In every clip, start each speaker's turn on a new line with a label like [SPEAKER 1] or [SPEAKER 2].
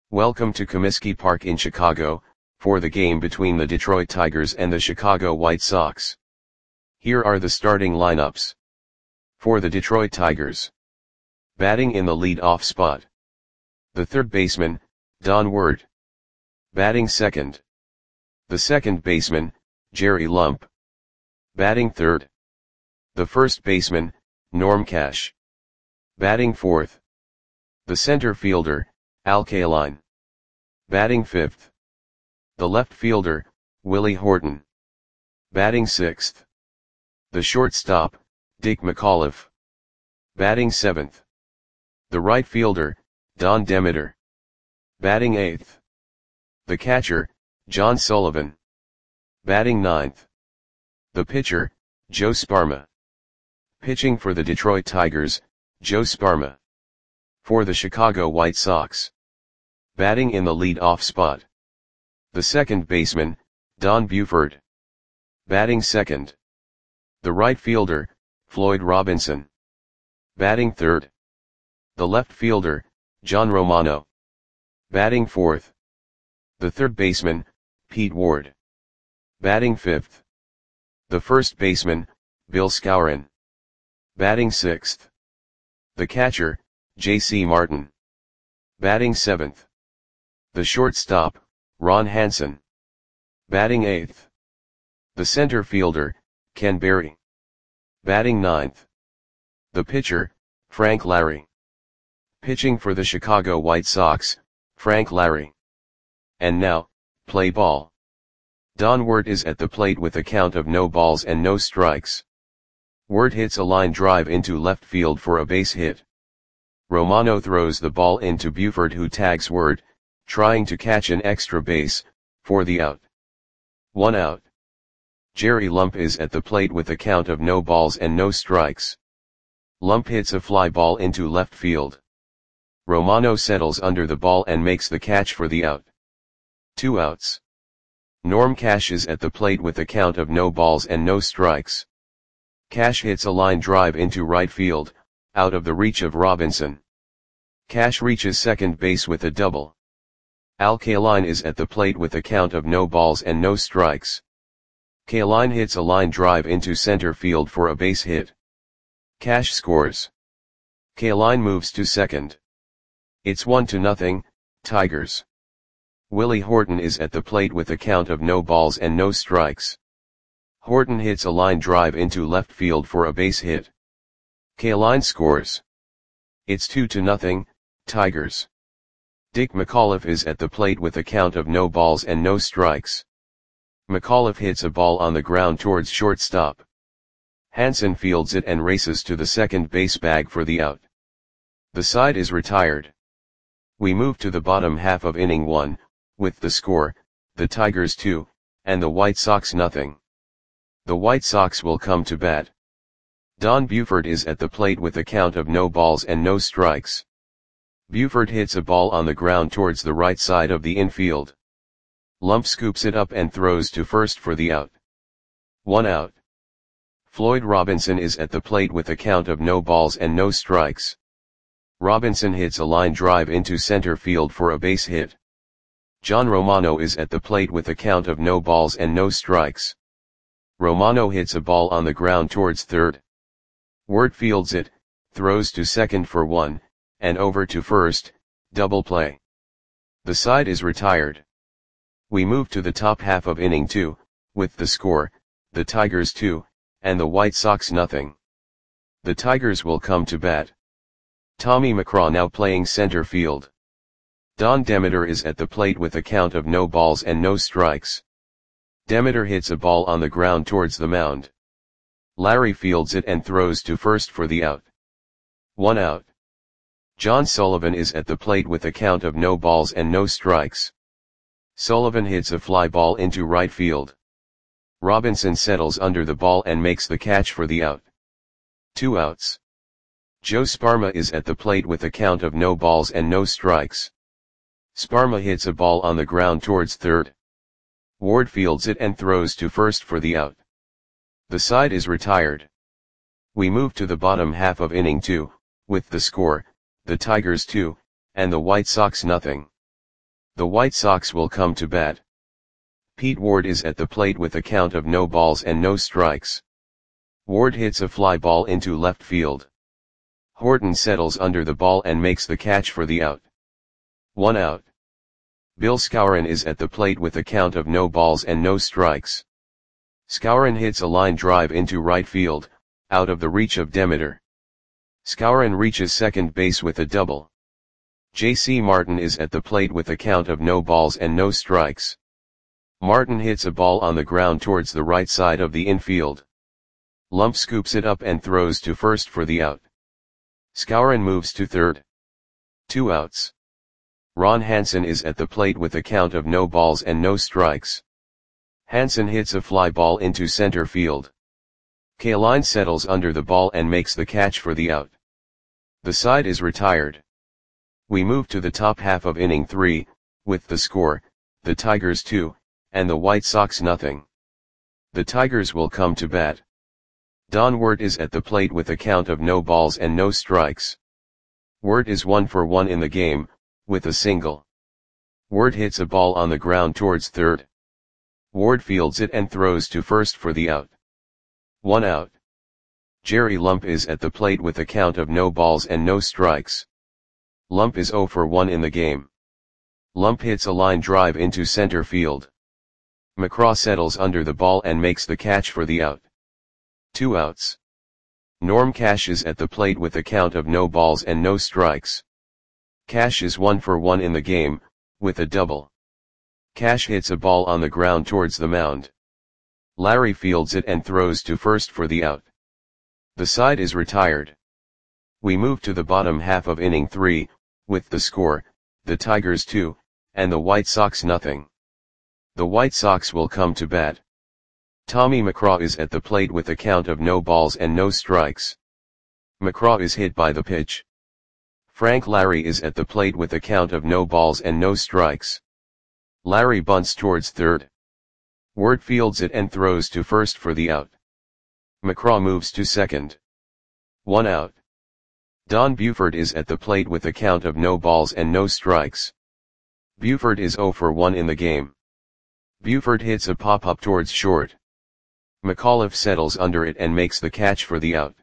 [SPEAKER 1] Welcome to Comiskey Park in Chicago, for the game between the Detroit Tigers and the Chicago White Sox. Here are the starting lineups. For the Detroit Tigers. Batting in the lead-off spot. The third baseman, Don Ward. Batting second. The second baseman, Jerry Lump. Batting third. The first baseman, Norm Cash. Batting fourth. The center fielder, Al Kaline. Batting fifth. The left fielder, Willie Horton. Batting sixth. The shortstop, Dick McAuliffe. Batting seventh. The right fielder, Don Demeter. Batting eighth. The catcher, John Sullivan. Batting ninth. The pitcher, Joe Sparma. Pitching for the Detroit Tigers, Joe Sparma. For the Chicago White Sox. Batting in the lead-off spot. The second baseman, Don Buford. Batting second. The right fielder, Floyd Robinson. Batting third. The left fielder, John Romano. Batting fourth. The third baseman, Pete Ward. Batting fifth. The first baseman, Bill Skowron. Batting sixth. The catcher, J.C. Martin. Batting seventh. The shortstop, Ron Hansen. Batting eighth. The center fielder, Ken Berry. Batting ninth. The pitcher, Frank Larry. Pitching for the Chicago White Sox, Frank Larry. And now, play ball. Don Ward is at the plate with a count of no balls and no strikes. Ward hits a line drive into left field for a base hit. Romano throws the ball into Buford, who tags Ward, trying to catch an extra base, for the out. 1 out. Jerry Lump is at the plate with a count of no balls and no strikes. Lump hits a fly ball into left field. Romano settles under the ball and makes the catch for the out. 2 outs. Norm Cash is at the plate with a count of no balls and no strikes. Cash hits a line drive into right field, out of the reach of Robinson. Cash reaches second base with a double. Al Kaline is at the plate with a count of no balls and no strikes. Kaline hits a line drive into center field for a base hit. Cash scores. Kaline moves to second. It's 1-0, Tigers. Willie Horton is at the plate with a count of no balls and no strikes. Horton hits a line drive into left field for a base hit. Kaline scores. It's 2-0, Tigers. Dick McAuliffe is at the plate with a count of no balls and no strikes. McAuliffe hits a ball on the ground towards shortstop. Hansen fields it and races to the second base bag for the out. The side is retired. We move to the bottom half of inning 1, with the score, the Tigers 2, and the White Sox nothing. The White Sox will come to bat. Don Buford is at the plate with a count of no balls and no strikes. Buford hits a ball on the ground towards the right side of the infield. Lump scoops it up and throws to first for the out. 1 out. Floyd Robinson is at the plate with a count of no balls and no strikes. Robinson hits a line drive into center field for a base hit. John Romano is at the plate with a count of no balls and no strikes. Romano hits a ball on the ground towards third. Ward fields it, throws to second for 1, and over to first, double play. The side is retired. We move to the top half of inning 2, with the score, the Tigers 2, and the White Sox nothing. The Tigers will come to bat. Tommy McCraw now playing center field. Don Demeter is at the plate with a count of no balls and no strikes. Demeter hits a ball on the ground towards the mound. Larry fields it and throws to first for the out. 1 out. John Sullivan is at the plate with a count of no balls and no strikes. Sullivan hits a fly ball into right field. Robinson settles under the ball and makes the catch for the out. 2 outs. Joe Sparma is at the plate with a count of no balls and no strikes. Sparma hits a ball on the ground towards third. Ward fields it and throws to first for the out. The side is retired. We move to the bottom half of inning 2, with the score, the Tigers 2, and the White Sox nothing. The White Sox will come to bat. Pete Ward is at the plate with a count of no balls and no strikes. Ward hits a fly ball into left field. Horton settles under the ball and makes the catch for the out. 1 out. Bill Skowron is at the plate with a count of no balls and no strikes. Skowron hits a line drive into right field, out of the reach of Demeter. Skowron reaches second base with a double. J.C. Martin is at the plate with a count of no balls and no strikes. Martin hits a ball on the ground towards the right side of the infield. Lump scoops it up and throws to first for the out. Skowron moves to third. 2 outs. Ron Hansen is at the plate with a count of no balls and no strikes. Hansen hits a fly ball into center field. Kaline settles under the ball and makes the catch for the out. The side is retired. We move to the top half of inning 3, with the score, the Tigers 2, and the White Sox nothing. The Tigers will come to bat. Don Wirt is at the plate with a count of no balls and no strikes. Wirt is 1 for 1 in the game, with a single. Wirt hits a ball on the ground towards third. Ward fields it and throws to first for the out. 1 out. Jerry Lump is at the plate with a count of no balls and no strikes. Lump is 0 for 1 in the game. Lump hits a line drive into center field. McCraw settles under the ball and makes the catch for the out. 2 outs. Norm Cash is at the plate with a count of no balls and no strikes. Cash is 1 for 1 in the game, with a double. Cash hits a ball on the ground towards the mound. Larry fields it and throws to first for the out. The side is retired. We move to the bottom half of inning 3, with the score, the Tigers 2, and the White Sox nothing. The White Sox will come to bat. Tommy McCraw is at the plate with a count of no balls and no strikes. McCraw is hit by the pitch. Frank Larry is at the plate with a count of no balls and no strikes. Larry bunts towards third. Wirt fields it and throws to first for the out. McCraw moves to second. 1 out. Don Buford is at the plate with a count of no balls and no strikes. Buford is 0 for 1 in the game. Buford hits a pop-up towards short. McAuliffe settles under it and makes the catch for the out.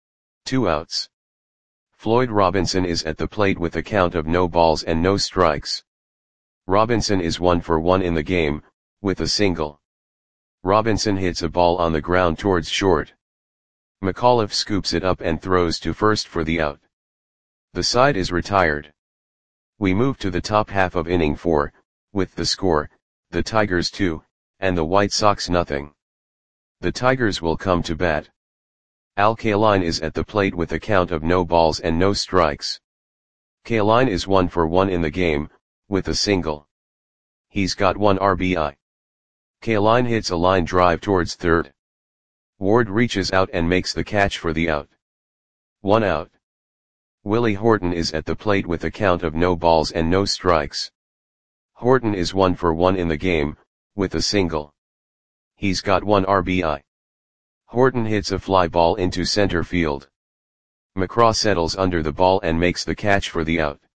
[SPEAKER 1] 2 outs. Floyd Robinson is at the plate with a count of no balls and no strikes. Robinson is 1 for 1 in the game, with a single. Robinson hits a ball on the ground towards short. McAuliffe scoops it up and throws to first for the out. The side is retired. We move to the top half of inning 4, with the score, the Tigers 2, and the White Sox nothing. The Tigers will come to bat. Al Kaline is at the plate with a count of no balls and no strikes. Kaline is 1 for 1 in the game, with a single. He's got 1 RBI. Kaline hits a line drive towards third. Ward reaches out and makes the catch for the out. 1 out. Willie Horton is at the plate with a count of no balls and no strikes. Horton is 1 for 1 in the game, with a single. He's got 1 RBI. Horton hits a fly ball into center field. McCraw settles under the ball and makes the catch for the out.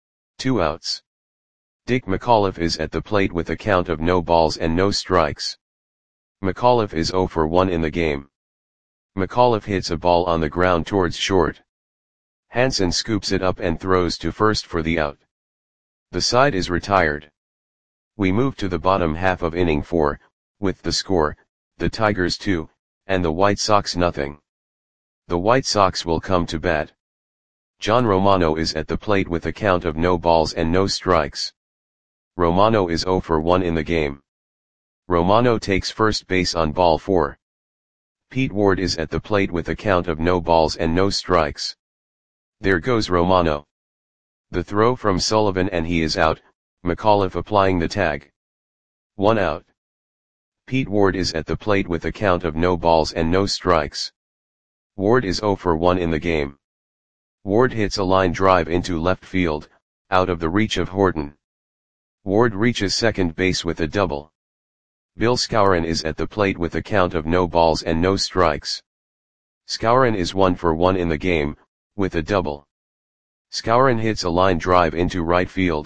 [SPEAKER 1] 2 outs. Dick McAuliffe is at the plate with a count of no balls and no strikes. McAuliffe is 0 for 1 in the game. McAuliffe hits a ball on the ground towards short. Hansen scoops it up and throws to first for the out. The side is retired. We move to the bottom half of inning 4, with the score, the Tigers 2, and the White Sox nothing. The White Sox will come to bat. John Romano is at the plate with a count of no balls and no strikes. Romano is 0 for 1 in the game. Romano takes first base on ball 4. Pete Ward is at the plate with a count of no balls and no strikes. There goes Romano. The throw from Sullivan and he is out, McAuliffe applying the tag. 1 out. Pete Ward is at the plate with a count of no balls and no strikes. Ward is 0 for 1 in the game. Ward hits a line drive into left field, out of the reach of Horton. Ward reaches second base with a double. Bill Skowron is at the plate with a count of no balls and no strikes. Skowron is 1 for 1 in the game, with a double. Skowron hits a line drive into right field,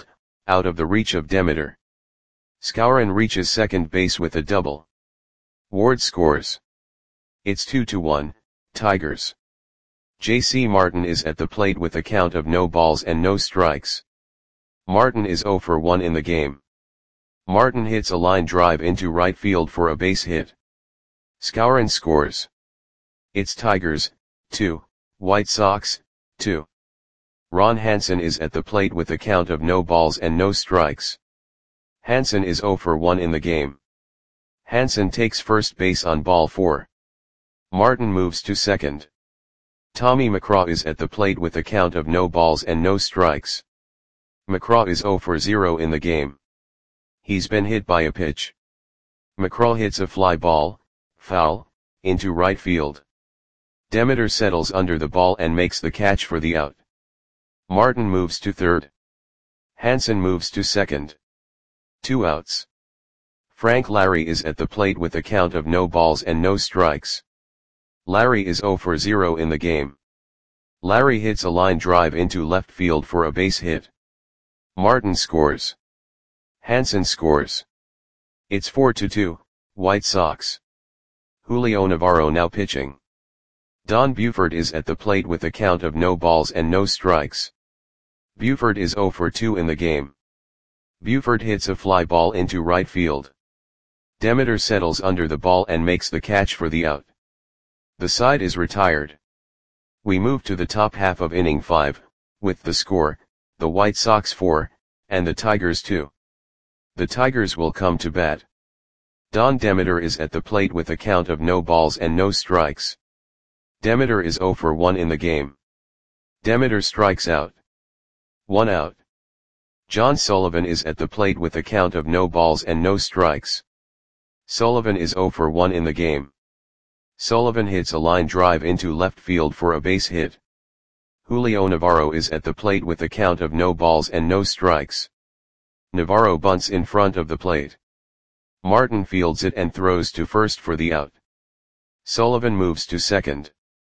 [SPEAKER 1] out of the reach of Demeter. Skowron reaches second base with a double. Ward scores. It's 2-1, Tigers. J.C. Martin is at the plate with a count of no balls and no strikes. Martin is 0 for 1 in the game. Martin hits a line drive into right field for a base hit. Skowron scores. It's Tigers, 2, White Sox, 2. Ron Hansen is at the plate with a count of no balls and no strikes. Hansen is 0 for 1 in the game. Hansen takes first base on ball 4. Martin moves to second. Tommy McCraw is at the plate with a count of no balls and no strikes. McCraw is 0 for 0 in the game. He's been hit by a pitch. McCraw hits a fly ball, foul, into right field. Demeter settles under the ball and makes the catch for the out. Martin moves to third. Hansen moves to second. 2 outs. Frank Larry is at the plate with a count of no balls and no strikes. Larry is 0 for 0 in the game. Larry hits a line drive into left field for a base hit. Martin scores. Hansen scores. It's 4-2, White Sox. Julio Navarro now pitching. Don Buford is at the plate with a count of no balls and no strikes. Buford is 0 for 2 in the game. Buford hits a fly ball into right field. Demeter settles under the ball and makes the catch for the out. The side is retired. We move to the top half of inning 5, with the score, the White Sox 4, and the Tigers 2. The Tigers will come to bat. Don Demeter is at the plate with a count of no balls and no strikes. Demeter is 0 for 1 in the game. Demeter strikes out. 1 out. John Sullivan is at the plate with a count of no balls and no strikes. Sullivan is 0 for 1 in the game. Sullivan hits a line drive into left field for a base hit. Julio Navarro is at the plate with a count of no balls and no strikes. Navarro bunts in front of the plate. Martin fields it and throws to first for the out. Sullivan moves to second.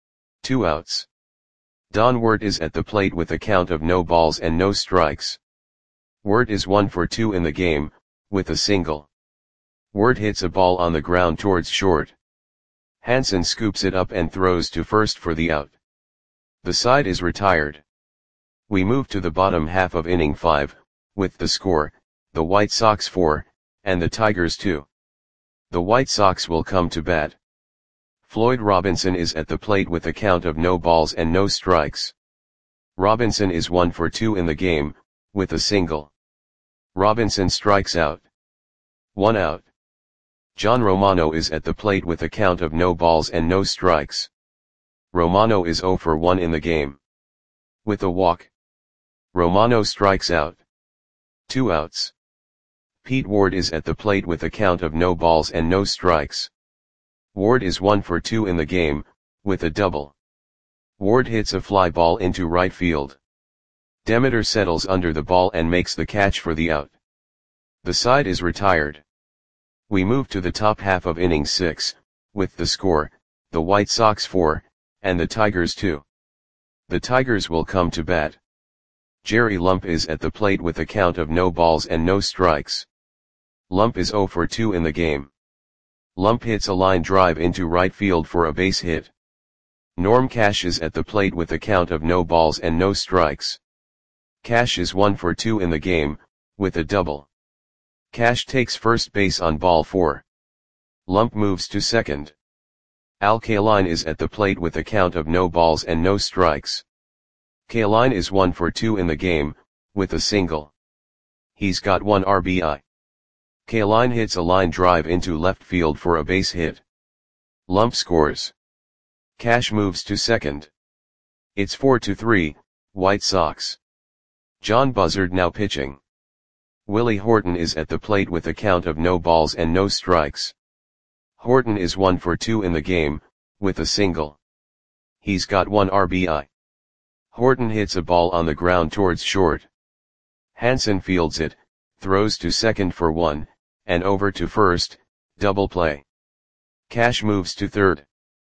[SPEAKER 1] 2 outs. Don Wirt is at the plate with a count of no balls and no strikes. Wirt is 1 for 2 in the game, with a single. Wirt hits a ball on the ground towards short. Hansen scoops it up and throws to first for the out. The side is retired. We move to the bottom half of inning 5, with the score, the White Sox 4, and the Tigers 2. The White Sox will come to bat. Floyd Robinson is at the plate with a count of no balls and no strikes. Robinson is 1 for 2 in the game, with a single. Robinson strikes out. 1 out. John Romano is at the plate with a count of no balls and no strikes. Romano is 0 for 1 in the game. With a walk. Romano strikes out. 2 outs. Pete Ward is at the plate with a count of no balls and no strikes. Ward is 1 for 2 in the game, with a double. Ward hits a fly ball into right field. Demeter settles under the ball and makes the catch for the out. The side is retired. We move to the top half of inning 6, with the score, the White Sox 4, and the Tigers 2. The Tigers will come to bat. Jerry Lump is at the plate with a count of no balls and no strikes. Lump is 0 for 2 in the game. Lump hits a line drive into right field for a base hit. Norm Cash is at the plate with a count of no balls and no strikes. Cash is 1 for 2 in the game, with a double. Cash takes first base on ball 4. Lump moves to second. Al Kaline is at the plate with a count of no balls and no strikes. Kaline is 1 for 2 in the game, with a single. He's got 1 RBI. Kaline hits a line drive into left field for a base hit. Lump scores. Cash moves to second. It's 4-3, White Sox. John Buzzard now pitching. Willie Horton is at the plate with a count of no balls and no strikes. Horton is 1 for 2 in the game, with a single. He's got 1 RBI. Horton hits a ball on the ground towards short. Hansen fields it, throws to second for 1, and over to first, double play. Cash moves to third.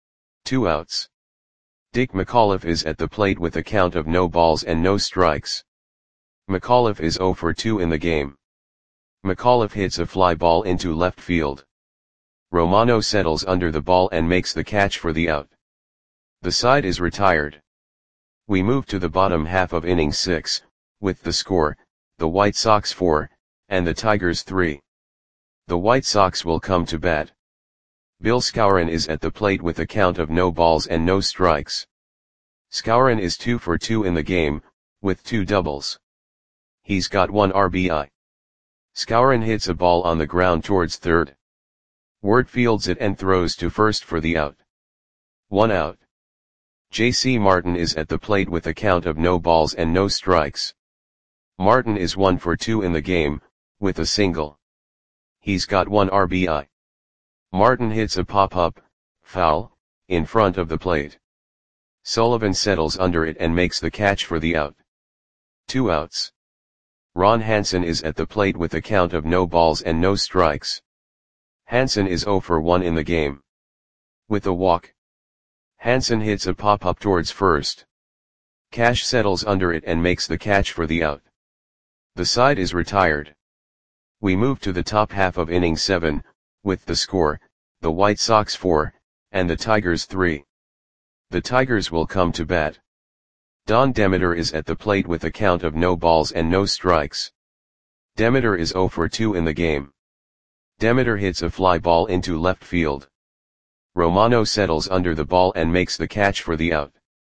[SPEAKER 1] 2 outs. Dick McAuliffe is at the plate with a count of no balls and no strikes. McAuliffe is 0 for 2 in the game. McAuliffe hits a fly ball into left field. Romano settles under the ball and makes the catch for the out. The side is retired. We move to the bottom half of inning 6, with the score, the White Sox 4, and the Tigers 3. The White Sox will come to bat. Bill Skowron is at the plate with a count of no balls and no strikes. Skowron is 2 for 2 in the game, with 2 doubles. He's got 1 RBI. Skowron hits a ball on the ground towards third. Ward fields it and throws to first for the out. 1 out. J.C. Martin is at the plate with a count of no balls and no strikes. Martin is 1 for 2 in the game, with a single. He's got 1 RBI. Martin hits a pop-up, foul, in front of the plate. Sullivan settles under it and makes the catch for the out. 2 outs. Ron Hansen is at the plate with a count of no balls and no strikes. Hansen is 0 for 1 in the game. With a walk. Hansen hits a pop-up towards first. Cash settles under it and makes the catch for the out. The side is retired. We move to the top half of inning 7, with the score, the White Sox 4, and the Tigers 3. The Tigers will come to bat. Don Demeter is at the plate with a count of no balls and no strikes. Demeter is 0 for 2 in the game. Demeter hits a fly ball into left field. Romano settles under the ball and makes the catch for the out.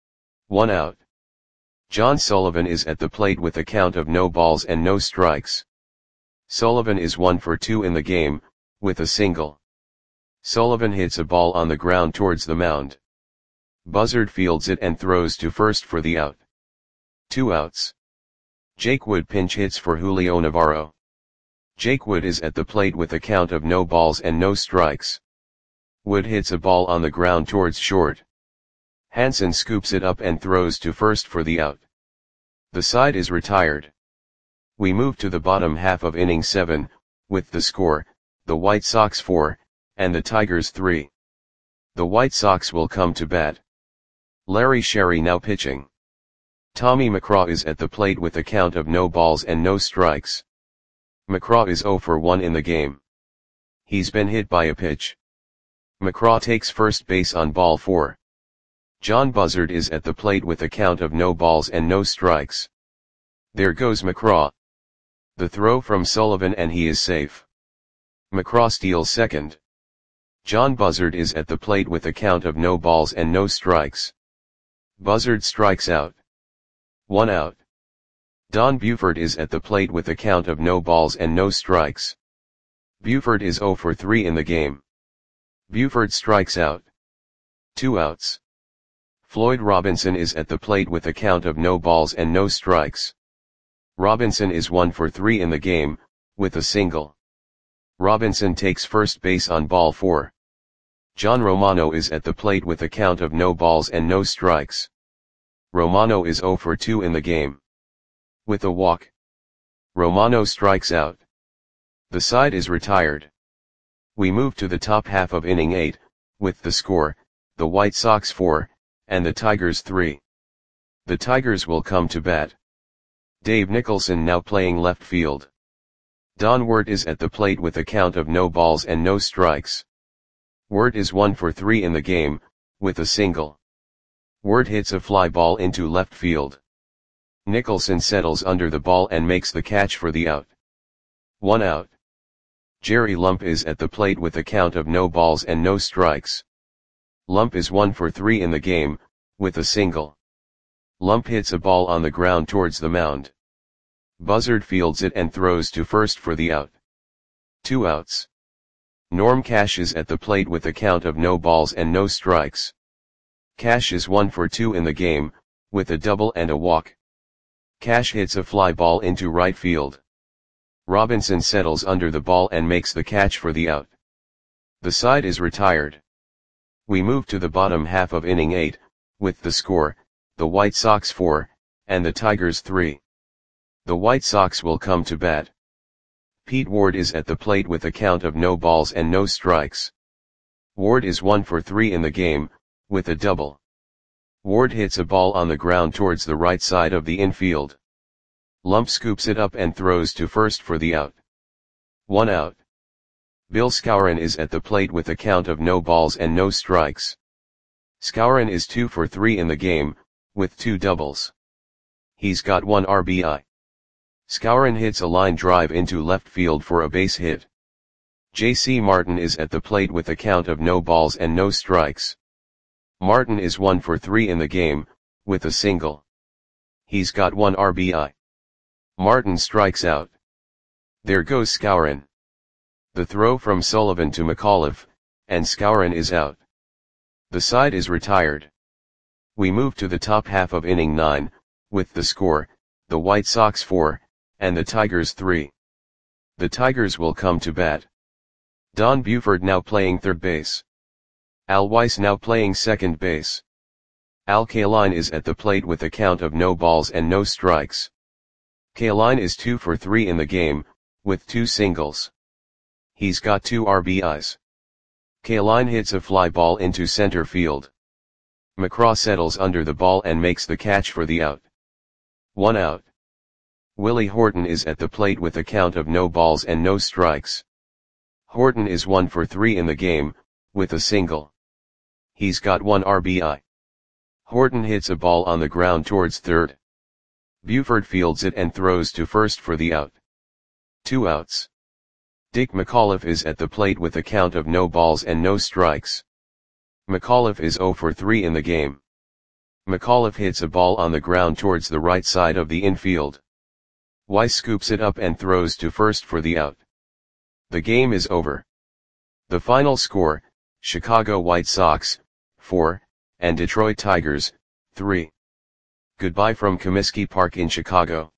[SPEAKER 1] 1 out. John Sullivan is at the plate with a count of no balls and no strikes. Sullivan is 1 for 2 in the game, with a single. Sullivan hits a ball on the ground towards the mound. Buzzard fields it and throws to first for the out. 2 outs. Jake Wood pinch hits for Julio Navarro. Jake Wood is at the plate with a count of no balls and no strikes. Wood hits a ball on the ground towards short. Hansen scoops it up and throws to first for the out. The side is retired. We move to the bottom half of inning 7, with the score, the White Sox 4, and the Tigers 3. The White Sox will come to bat. Larry Sherry now pitching. Tommy McCraw is at the plate with a count of no balls and no strikes. McCraw is 0 for 1 in the game. He's been hit by a pitch. McCraw takes first base on ball 4. John Buzzard is at the plate with a count of no balls and no strikes. There goes McCraw. The throw from Sullivan and he is safe. McCraw steals second. John Buzzard is at the plate with a count of no balls and no strikes. Buzzard strikes out. 1 out. Don Buford is at the plate with a count of no balls and no strikes. Buford is 0 for 3 in the game. Buford strikes out. 2 outs. Floyd Robinson is at the plate with a count of no balls and no strikes. Robinson is 1 for 3 in the game, with a single. Robinson takes first base on ball 4. John Romano is at the plate with a count of no balls and no strikes. Romano is 0 for 2 in the game. With a walk. Romano strikes out. The side is retired. We move to the top half of inning 8, with the score, the White Sox 4, and the Tigers 3. The Tigers will come to bat. Dave Nicholson now playing left field. Don Wert is at the plate with a count of no balls and no strikes. Wert is 1 for 3 in the game, with a single. Wert hits a fly ball into left field. Nicholson settles under the ball and makes the catch for the out. 1 out. Jerry Lump is at the plate with a count of no balls and no strikes. Lump is 1 for 3 in the game, with a single. Lump hits a ball on the ground towards the mound. Buzzard fields it and throws to first for the out. 2 outs. Norm Cash is at the plate with a count of no balls and no strikes. Cash is 1 for 2 in the game, with a double and a walk. Cash hits a fly ball into right field. Robinson settles under the ball and makes the catch for the out. The side is retired. We move to the bottom half of inning 8, with the score, the White Sox 4, and the Tigers 3. The White Sox will come to bat. Pete Ward is at the plate with a count of no balls and no strikes. Ward is 1 for 3 in the game, with a double. Ward hits a ball on the ground towards the right side of the infield. Lump scoops it up and throws to first for the out. 1 out. Bill Skowron is at the plate with a count of no balls and no strikes. Skowron is 2 for 3 in the game, with 2 doubles. He's got 1 RBI. Skowron hits a line drive into left field for a base hit. J.C. Martin is at the plate with a count of no balls and no strikes. Martin is 1 for 3 in the game, with a single. He's got 1 RBI. Martin strikes out. There goes Skowron. The throw from Sullivan to McAuliffe, and Skowron is out. The side is retired. We move to the top half of inning 9, with the score, the White Sox 4, and the Tigers 3. The Tigers will come to bat. Don Buford now playing third base. Al Weiss now playing second base. Al Kaline is at the plate with a count of no balls and no strikes. Kaline is 2 for 3 in the game, with 2 singles. He's got 2 RBIs. Kaline hits a fly ball into center field. McCraw settles under the ball and makes the catch for the out. 1 out. Willie Horton is at the plate with a count of no balls and no strikes. Horton is 1 for 3 in the game, with a single. He's got 1 RBI. Horton hits a ball on the ground towards third. Buford fields it and throws to first for the out. 2 outs. Dick McAuliffe is at the plate with a count of no balls and no strikes. McAuliffe is 0 for 3 in the game. McAuliffe hits a ball on the ground towards the right side of the infield. Weiss scoops it up and throws to first for the out. The game is over. The final score, Chicago White Sox, 4, and Detroit Tigers, 3. Goodbye from Comiskey Park in Chicago.